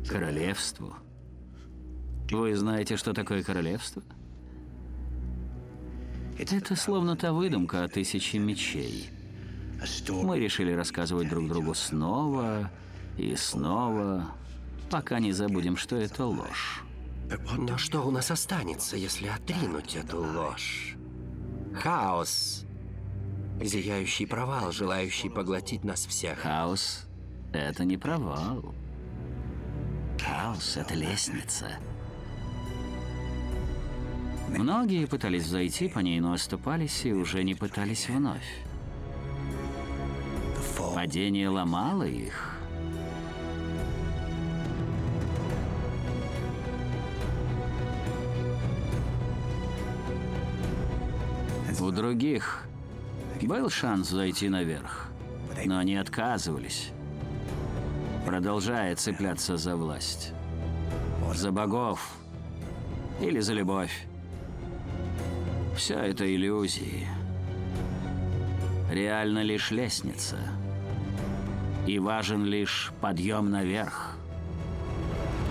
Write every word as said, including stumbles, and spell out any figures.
Королевству? Вы знаете, что такое королевство? Это словно та выдумка о тысяче мечей. Мы решили рассказывать друг другу снова и снова, пока не забудем, что это ложь. Но что у нас останется, если отринуть эту ложь? Хаос. Зияющий провал, желающий поглотить нас всех. Хаос — это не провал. Хаос — это лестница. Многие пытались зайти по ней, но оступались и уже не пытались вновь. Падение ломало их. У других был шанс зайти наверх, но они отказывались, продолжая цепляться за власть, за богов или за любовь. Все это иллюзии. Реально лишь лестница. И важен лишь подъем наверх.